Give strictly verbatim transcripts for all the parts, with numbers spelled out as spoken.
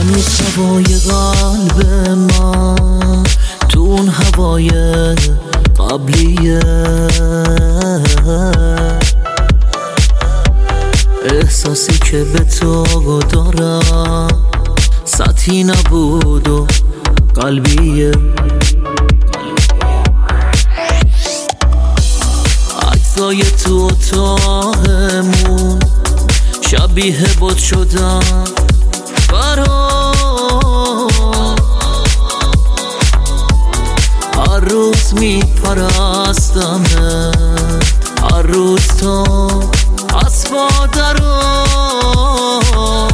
هنوز هوای قلب من تو اون هوای قبلیه، احساسی که به تو دارم سطحی نبود و قلبیه. عکسای تو اتاقمون شبیه بود شدن برام، هر روز میپرستمه، هر روز تو از مادرم.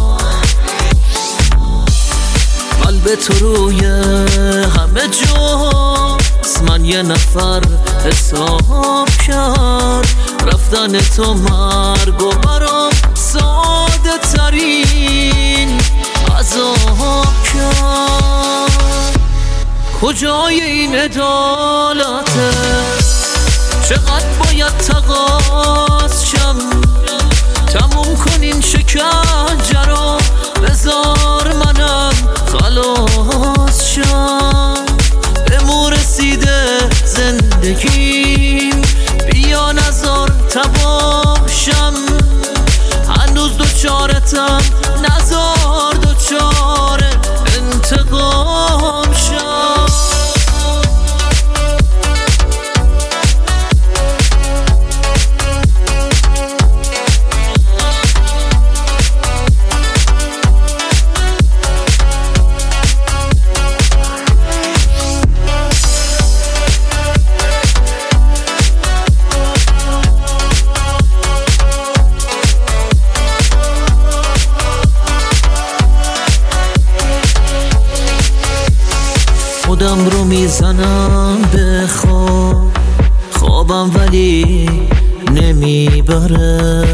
قلب تو روی همه جاست، من یه نفر حساب کرد، رفتن تو مرگ و برام ساده ترین عذاب کرد. کجای این عدالته؟ چقدر باید تقاض شم تموم کنین شکنجه رو، بذار منم خلاص شم. بمو رسیده زندگیم، بیا نزار تباه شم. هنوز دوچارتم، نزار دوچاره انتقام شم. خودم رو میزنم به خواب، خوابم ولی نمیبره.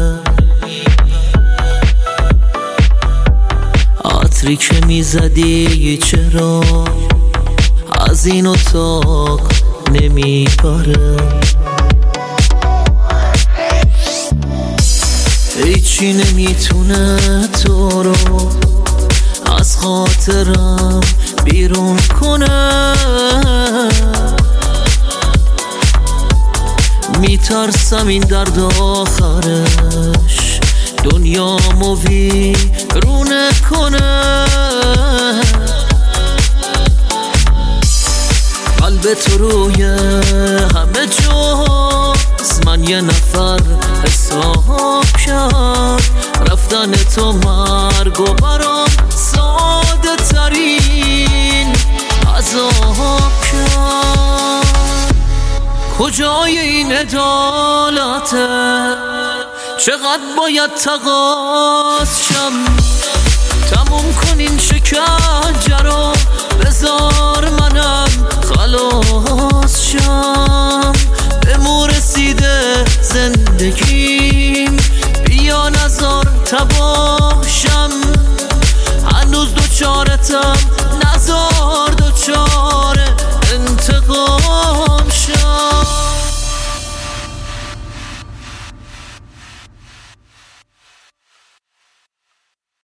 عطری که میزدی چرا از این اتاق نمیپره؟ هیچی نمیتونه تو رو از خاطرم بیرون کنه. میترسم این درد آخرش دنیامو ویرونه کنه. قلب تو روی همه جاست، من یه نفر حساب کرد، رفتن تو مرگ و برام ساده ترین عذاب کرد. کجای این عدالته؟ چقدر باید تقاض شم تموم کنین شکنجه رو، بذار منم خلاص شم. بمو رسیده زندگیم، بیا نزار تباه